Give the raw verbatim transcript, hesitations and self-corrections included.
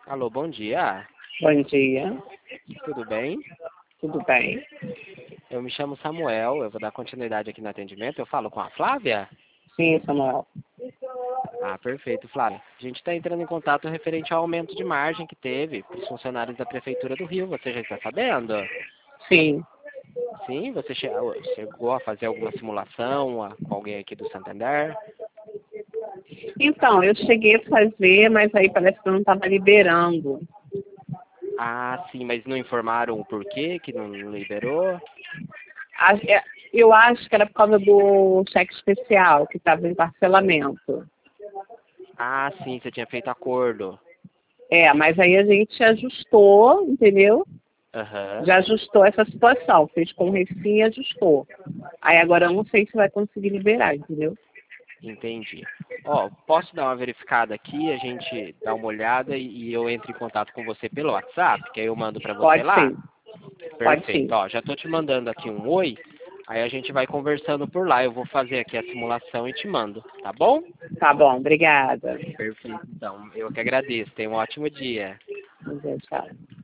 Alô, bom dia. Bom dia, Tudo bem? tudo bem? Eu me chamo Samuel, eu vou dar continuidade aqui no atendimento. Eu falo com a Flávia? Sim, Samuel. Ah, perfeito, Flávia. A gente está entrando em contato referente ao aumento de margem que teve para os funcionários da Prefeitura do Rio. Você já está sabendo? Sim. Sim, você che- chegou a fazer alguma simulação ah, com alguém aqui do Santander? Então, eu cheguei a fazer, mas aí parece que eu não estava liberando. Ah, sim, mas não informaram o porquê que não liberou? A- é, Eu acho que era por causa do cheque especial, que estava em parcelamento. Ah, sim, você tinha feito acordo. É, mas aí a gente ajustou, entendeu? Aham. Já ajustou essa situação, fez com o Recim e ajustou. Aí agora eu não sei se vai conseguir liberar, entendeu? Entendi. Ó, posso dar uma verificada aqui, a gente dá uma olhada e, e eu entro em contato com você pelo WhatsApp, que aí eu mando para você Pode lá? sim, pode Perfeito. sim. Ó, já tô te mandando aqui um oi, aí a gente vai conversando por lá. Eu vou fazer aqui a simulação e te mando, tá bom? Tá bom, obrigada. Perfeito, então. Eu que agradeço. Tenha um ótimo dia. Tchau.